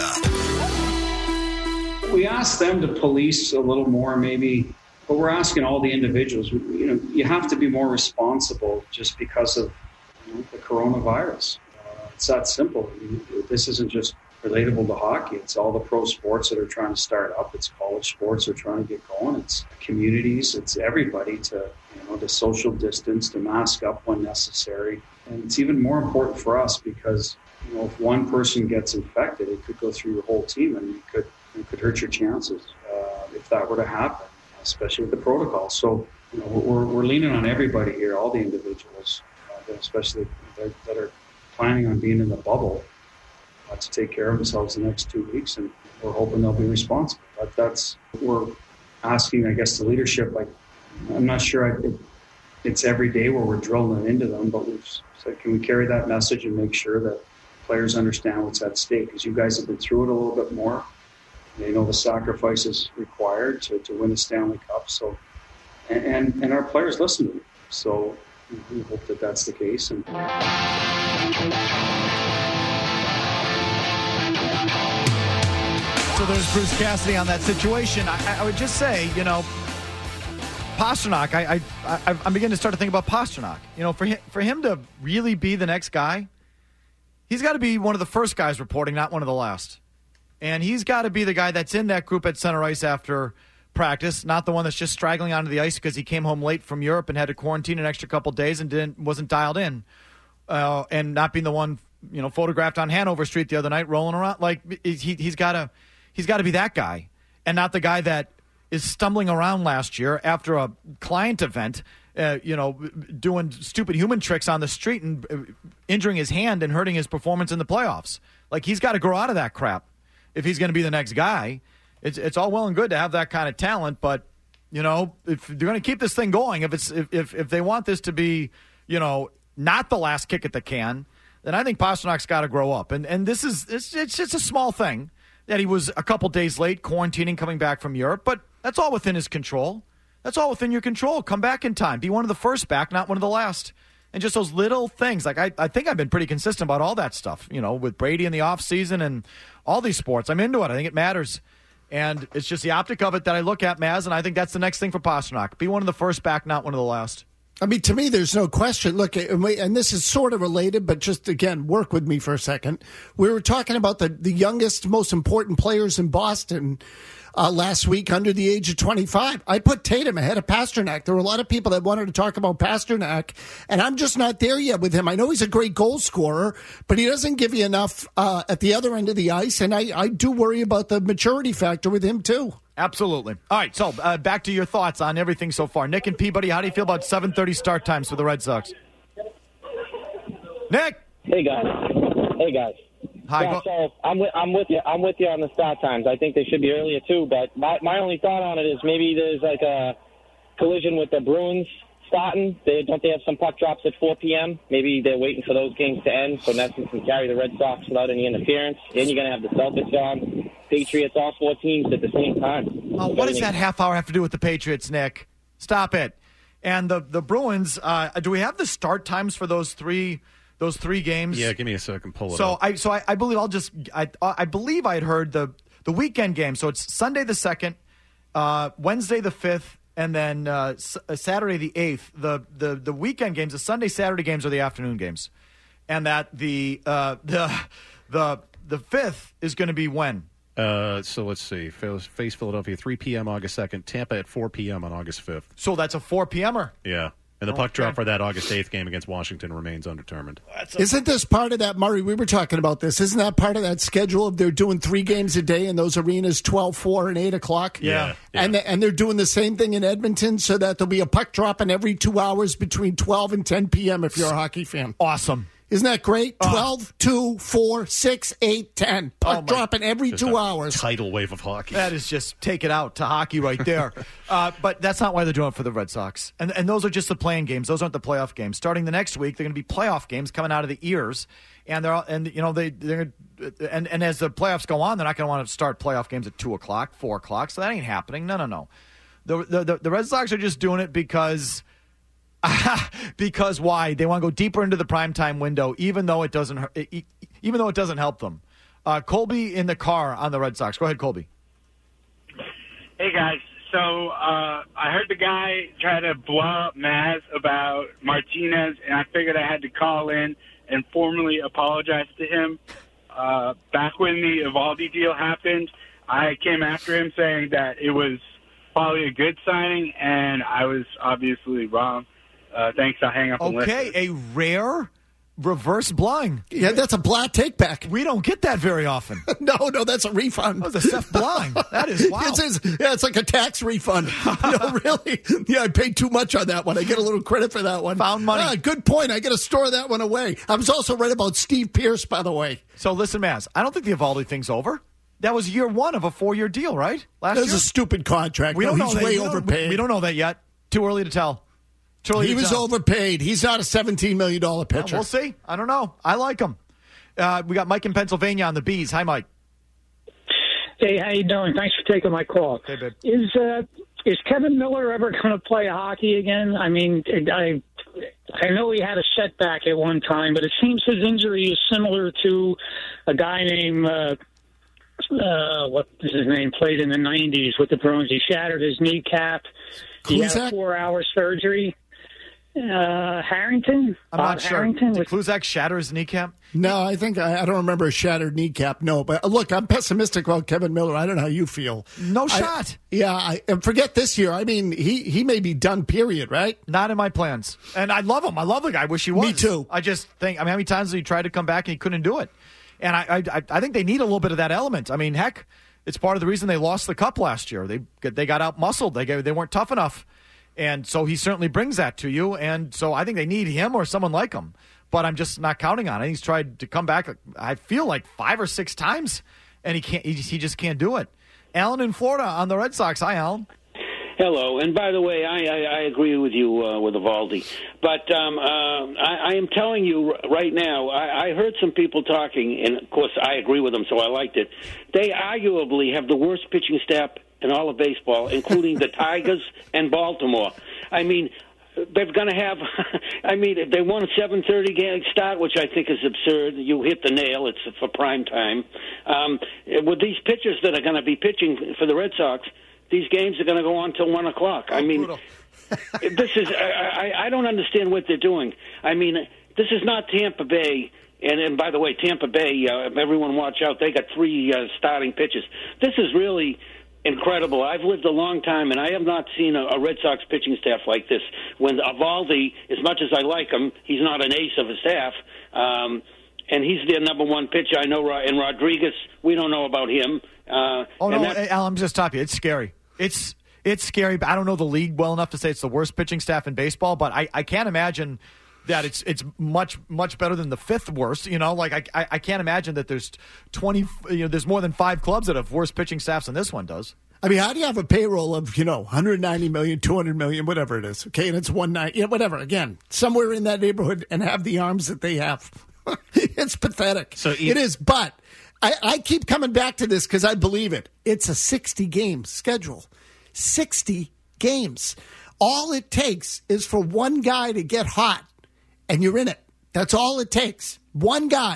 Speaker 4: Hub.
Speaker 16: We asked them to police a little more, maybe, but we're asking all the individuals. You have to be more responsible just because of the coronavirus. It's that simple. This isn't just relatable to hockey. It's all the pro sports that are trying to start up. It's college sports that are trying to get going. It's communities. It's everybody to social distance, to mask up when necessary. And it's even more important for us because, if one person gets infected, it could go through your whole team and it could hurt your chances if that were to happen, especially with the protocol. So, we're leaning on everybody here, all the individuals, especially that are planning on being in the bubble, to take care of themselves the next 2 weeks, and we're hoping they'll be responsible. But we're asking, I guess, the leadership. I'm not sure it's every day where we're drilling into them, but we've said, can we carry that message and make sure that players understand what's at stake? Because you guys have been through it a little bit more. They know the sacrifices required to win the Stanley Cup. So, and our players listen to them. So we hope that that's the case. And
Speaker 6: so there's Bruce Cassidy on that situation. I would just say, Pastrnak, I'm beginning to start to think about Pastrnak. For him to really be the next guy, he's got to be one of the first guys reporting, not one of the last. And he's got to be the guy that's in that group at center ice after practice, not the one that's just straggling onto the ice because he came home late from Europe and had to quarantine an extra couple days and wasn't dialed in. And not being the one, photographed on Hanover Street the other night rolling around. He's got to be that guy and not the guy that is stumbling around last year after a client event, doing stupid human tricks on the street and injuring his hand and hurting his performance in the playoffs. He's got to grow out of that crap if he's going to be the next guy. It's all well and good to have that kind of talent, but if they're going to keep this thing going, if they want this to be, not the last kick at the can, then I think Pasternak's got to grow up. And it's just a small thing that he was a couple days late quarantining, coming back from Europe, but that's all within his control. That's all within your control. Come back in time. Be one of the first back, not one of the last. And just those little things. I think I've been pretty consistent about all that stuff, with Brady in the offseason and all these sports. I'm into it. I think it matters. And it's just the optic of it that I look at, Maz, and I think that's the next thing for Pastrnak. Be one of the first back, not one of the last.
Speaker 1: I mean, to me, there's no question. Look, and this is sort of related, but just, again, work with me for a second. We were talking about the youngest, most important players in Boston last week under the age of 25. I put Tatum ahead of Pastrnak. There were a lot of people that wanted to talk about Pastrnak, and I'm just not there yet with him. I know he's a great goal scorer, but he doesn't give you enough at the other end of the ice, and I do worry about the maturity factor with him, too.
Speaker 6: Absolutely. All right, so back to your thoughts on everything so far. Nick and Peabody, how do you feel about 7:30 start times for the Red Sox? Nick!
Speaker 17: Hey, guys.
Speaker 6: Hi.
Speaker 17: Yeah, so I'm with you. I'm with you on the start times. I think they should be earlier, too, but my only thought on it is maybe there's like a collision with the Bruins starting. Don't they have some puck drops at 4 p.m.? Maybe they're waiting for those games to end so Nesson can carry the Red Sox without any interference. And you're going to have the Celtics on, Patriots, all 4 teams at the same time.
Speaker 6: Oh, what does that half hour have to do with the Patriots, Nick? Stop it. And the Bruins, do we have the start times for those three games?
Speaker 10: Yeah, give me a second. Pull it
Speaker 6: up. I believe I believe I had heard the weekend game. So it's Sunday the 2nd, Wednesday the 5th, and then Saturday the 8th. The weekend games, the Sunday, Saturday games are the afternoon games, and that the 5th is going to be when?
Speaker 10: So let's see. Face Philadelphia 3 p.m. August 2nd. Tampa at 4 p.m. on August 5th.
Speaker 6: So that's a 4 p.m.er.
Speaker 10: Yeah. And the puck drop for that August 8th game against Washington remains undetermined.
Speaker 1: Isn't this part of that, Murray? We were talking about this. Isn't that part of that schedule of they're doing 3 games a day in those arenas, 12, 4, and 8 o'clock?
Speaker 6: Yeah.
Speaker 1: And they're doing the same thing in Edmonton so that there'll be a puck dropping every 2 hours between 12 and 10 p.m. if you're a hockey fan.
Speaker 6: Awesome.
Speaker 1: Isn't that great? 12, 2, 4, 6, 8, 10. Puck dropping every 2 hours.
Speaker 10: Tidal wave of hockey.
Speaker 6: That is just take it out to hockey right there. But that's not why they're doing it for the Red Sox. And those are just the playing games. Those aren't the playoff games. Starting the next week, they're going to be playoff games coming out of the ears. And they're as the playoffs go on, they're not going to want to start playoff games at 2 o'clock, 4 o'clock. So that ain't happening. No. The Red Sox are just doing it because why? They want to go deeper into the primetime window, even though it doesn't help them. Colby in the car on the Red Sox. Go ahead, Colby.
Speaker 18: Hey guys. So I heard the guy try to blow up Maz about Martinez, and I figured I had to call in and formally apologize to him. Back when the Eovaldi deal happened, I came after him saying that it was probably a good signing, and I was obviously wrong. Thanks, I'll hang up and listen.
Speaker 6: Okay, a rare reverse blind.
Speaker 1: Yeah, that's a Blatt take back.
Speaker 6: We don't get that very often.
Speaker 1: No, that's a refund.
Speaker 6: That was a Seth blind. That is wow.
Speaker 1: It's like a tax refund. No, really. Yeah, I paid too much on that one. I get a little credit for that one.
Speaker 6: Found money.
Speaker 1: Good point. I got to store that one away. I was also right about Steve Pierce, by the way.
Speaker 6: So listen, Maz, I don't think the Eovaldi thing's over. That was year 1 of a 4-year deal, right?
Speaker 1: That was a stupid contract. He's way overpaid.
Speaker 6: We don't know that yet. Too early to tell.
Speaker 1: He was overpaid. He's not a $17 million pitcher.
Speaker 6: We'll see. I don't know. I like him. We got Mike in Pennsylvania on the Bees. Hi, Mike.
Speaker 19: Hey, how you doing? Thanks for taking my call.
Speaker 6: Hey, babe.
Speaker 19: Is Kevin Miller ever going to play hockey again? I mean, I know he had a setback at one time, but it seems his injury is similar to a guy named what is his name? Played in the 90s with the Bruins. He shattered his kneecap. He had a 4-hour surgery. Harrington?
Speaker 6: I'm not sure.
Speaker 19: Harrington?
Speaker 6: Did Kluzak shatter his kneecap?
Speaker 1: No, I think I don't remember a shattered kneecap. No, but look, I'm pessimistic about Kevin Miller. I don't know how you feel.
Speaker 6: No shot.
Speaker 1: And forget this year. I mean, he may be done. Period. Right?
Speaker 6: Not in my plans. And I love him. I love the guy. I wish he was.
Speaker 1: Me too.
Speaker 6: I just think. I mean, how many times did he try to come back and he couldn't do it? And I think they need a little bit of that element. I mean, heck, it's part of the reason they lost the cup last year. They got out muscled. They weren't tough enough. And so he certainly brings that to you. And so I think they need him or someone like him. But I'm just not counting on it. He's tried to come back, I feel like 5 or 6 times, and he can't. He just can't do it. Alan in Florida on the Red Sox. Hi, Alan.
Speaker 20: Hello. And by the way, I agree with you with Eovaldi. But I am telling you right now, I heard some people talking, and of course I agree with them, so I liked it. They arguably have the worst pitching staff in all of baseball, including the Tigers and Baltimore. I mean, they're going to have, if they want a 7:30 game start, which I think is absurd, you hit the nail, it's for prime time. With these pitchers that are going to be pitching for the Red Sox, these games are going to go on till 1 o'clock. I mean, this is, I don't understand what they're doing. I mean, this is not Tampa Bay. And by the way, Tampa Bay, everyone watch out. They got 3 starting pitchers. This is really incredible. I've lived a long time, and I have not seen a Red Sox pitching staff like this. When Eovaldi, as much as I like him, he's not an ace of a staff, and he's their number 1 pitcher. I know, and Rodriguez, we don't know about him.
Speaker 6: Al, I'm just stopping you. It's scary. It's scary. But I don't know the league well enough to say it's the worst pitching staff in baseball, but I can't imagine that it's much better than the 5th worst. You know, like I can't imagine that there's 20. There's more than 5 clubs that have worse pitching staffs than this one does.
Speaker 1: I mean, how do you have a payroll of 190 million, 200 million, whatever it is? Okay, and it's 190, whatever. Again, somewhere in that neighborhood, and have the arms that they have. It's pathetic. It is, but I keep coming back to this because I believe it. It's a 60-game schedule. 60 games. All it takes is for one guy to get hot, and you're in it. That's all it takes. One guy.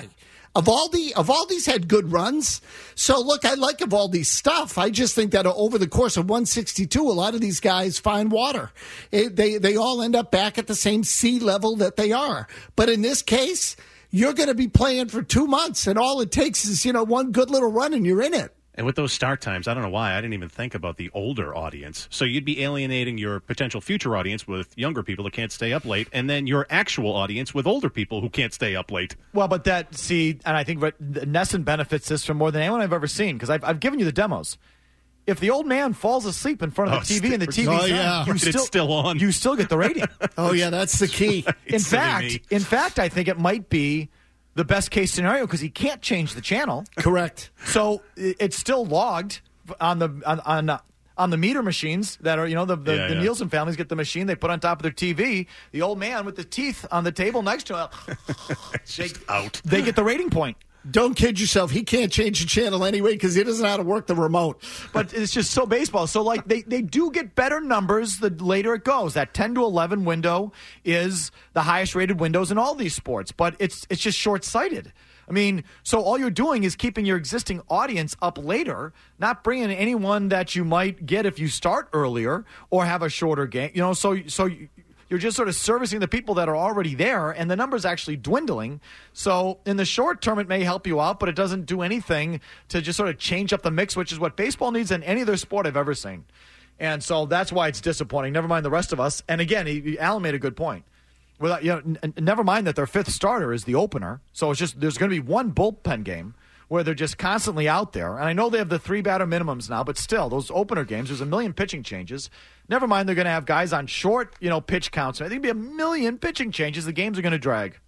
Speaker 1: Evaldi's had good runs. So, look, I like Evaldi's stuff. I just think that over the course of 162, a lot of these guys find water. They all end up back at the same sea level that they are. But in this case, you're going to be playing for 2 months, and all it takes is, one good little run, and you're in it.
Speaker 10: And with those start times, I don't know why I didn't even think about the older audience. So you'd be alienating your potential future audience with younger people that can't stay up late, and then your actual audience with older people who can't stay up late.
Speaker 6: Well, but and I think Nesson benefits this from more than anyone I've ever seen, because I've given you the demos. If the old man falls asleep in front of the TV and the TV's on,
Speaker 10: it's still on.
Speaker 6: You still get the rating.
Speaker 1: Oh, yeah, that's the key.
Speaker 6: In fact, I think it might be the best case scenario because he can't change the channel.
Speaker 1: Correct.
Speaker 6: So it's still logged on the meter machines that are, the Nielsen families get the machine they put on top of their TV. The old man with the teeth on the table next to him,
Speaker 10: out.
Speaker 6: They get the rating point.
Speaker 1: Don't kid yourself. He can't change the channel anyway because he doesn't know how to work the remote.
Speaker 6: But it's just so baseball. So, they do get better numbers the later it goes. That 10 to 11 window is the highest rated windows in all these sports. But it's just short-sighted. I mean, so all you're doing is keeping your existing audience up later, not bringing anyone that you might get if you start earlier or have a shorter game. So you're just sort of servicing the people that are already there, and the number's actually dwindling. So in the short term, it may help you out, but it doesn't do anything to just sort of change up the mix, which is what baseball needs in any other sport I've ever seen. And so that's why it's disappointing. Never mind the rest of us. And again, Alan made a good point. Without, never mind that their fifth starter is the opener. So it's just there's going to be one bullpen game where they're just constantly out there. And I know they have the 3-batter minimums now, but still, those opener games, there's a million pitching changes. Never mind they're going to have guys on short, pitch counts. I think there'll be a million pitching changes. The games are going to drag.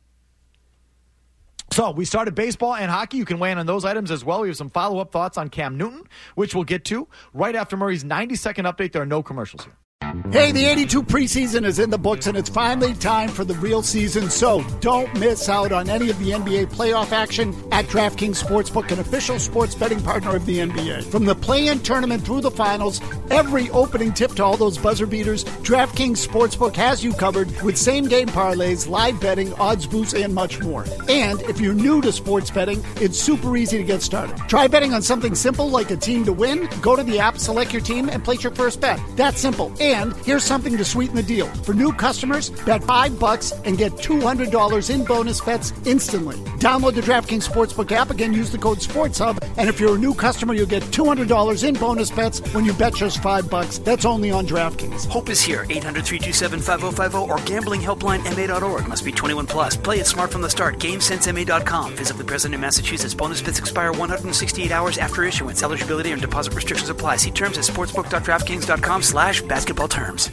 Speaker 6: So we started baseball and hockey. You can weigh in on those items as well. We have some follow-up thoughts on Cam Newton, which we'll get to right after Murray's 90-second update. There are no commercials here.
Speaker 1: Hey, the 82 preseason is in the books, and it's finally time for the real season, so don't miss out on any of the NBA playoff action at DraftKings Sportsbook, an official sports betting partner of the NBA. From the play-in tournament through the finals, every opening tip to all those buzzer beaters, DraftKings Sportsbook has you covered with same-game parlays, live betting, odds boosts, and much more. And if you're new to sports betting, it's super easy to get started. Try betting on something simple like a team to win. Go to the app, select your team, and place your first bet. That's simple. And here's something to sweeten the deal. For new customers, bet $5 and get $200 in bonus bets instantly. Download the DraftKings Sportsbook app. Again, use the code SportsHub. And if you're a new customer, you'll get $200 in bonus bets when you bet just $5. That's only on DraftKings.
Speaker 2: Hope is here. 800-327-5050 or gamblinghelplinema.org. Must be 21 plus. Play it smart from the start. GameSenseMA.com. Visibly present in Massachusetts. Bonus bets expire 168 hours after issuance. Eligibility and deposit restrictions apply. See terms at sportsbook.draftkings.com/basketball terms.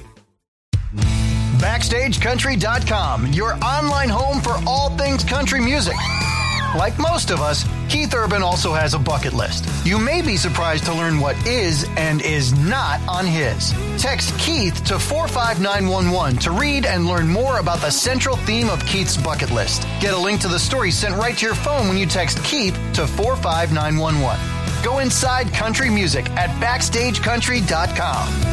Speaker 9: BackstageCountry.com, your online home for all things country music. Like most of us, Keith Urban also has a bucket list. You may be surprised to learn what is and is not on his. Text Keith to 45911 to read and learn more about the central theme of Keith's bucket list. Get a link to the story sent right to your phone when you text Keith to 45911. Go inside country music at BackstageCountry.com.